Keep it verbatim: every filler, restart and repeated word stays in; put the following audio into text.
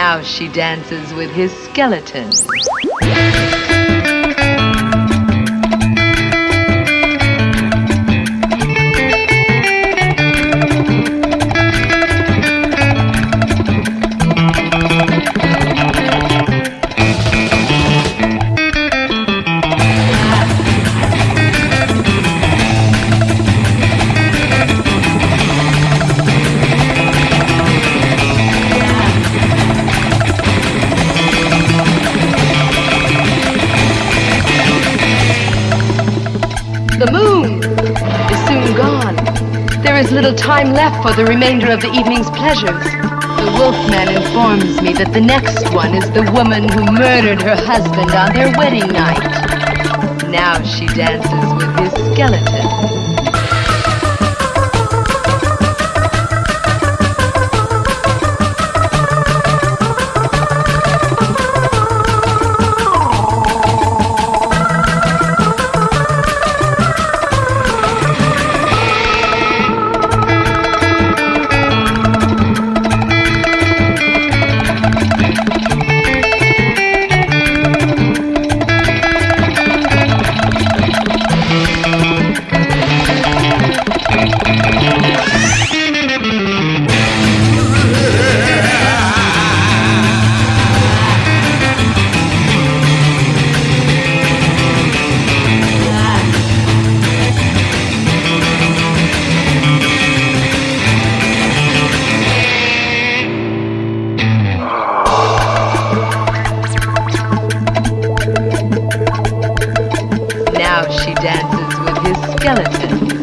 Now she dances with his skeleton. The moon is soon gone. There is little time left for the remainder of the evening's pleasures. The wolfman informs me that the next one is the woman who murdered her husband on their wedding night. Now she dances with his skeleton. Now she dances with his skeleton.